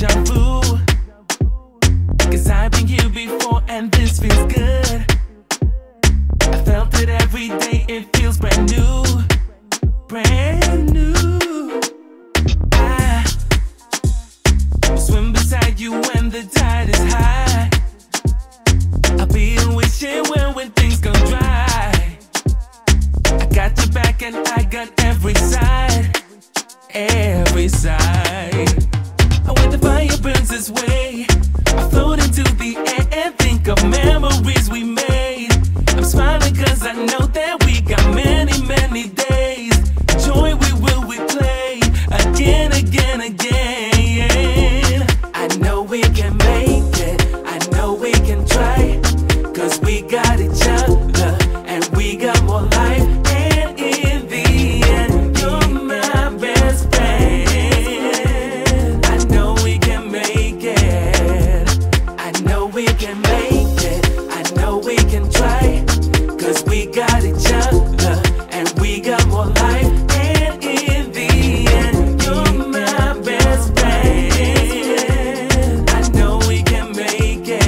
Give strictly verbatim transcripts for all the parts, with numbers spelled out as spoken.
deja vu. Cause I've been here before and this feels good. I felt it every day, it feels brand new. Brand new. I swim beside you when the tide is high. I'll be a wishing well when things go dry. I got your back and I got every side. Every side. And when the fire burns this way, I float into the air and think of memories we made. I'm smiling cause I know that we got many, many days. Joy we will replay again, again, again. I know we can make it, I know we can try. Cause we got each other and we got more life. And in the end, you're my best friend. I know we can make it, I know we can make it, I know we can try. Cause we got each other and we got more life. And in the end, you're my best friend. I know we can make it.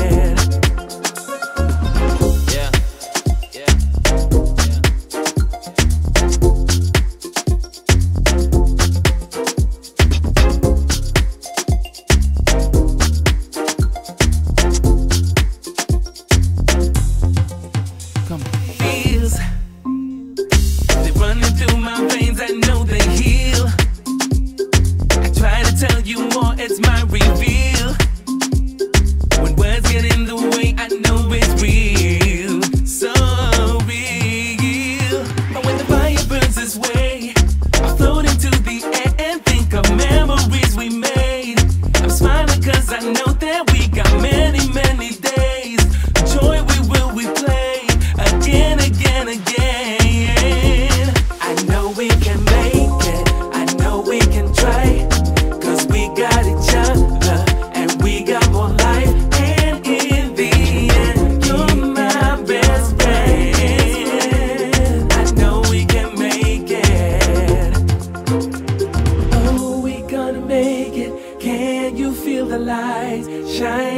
Yeah, yeah, come on. Feels, they running through my veins, I know they heal. I try to tell you more, it's my reveal. When words get in the way, I know it's real. So real. But when the fire burns this way, I float into the air and think of memories we made. I'm smiling cause I know that we got many, many days. Joy we will replay again, again, again. I know we can make it, I know we can try. Cause we got each other and we got more life. And in the end, you're my best friend. I know we can make it. Oh, we gonna make it. Can you feel the light shine?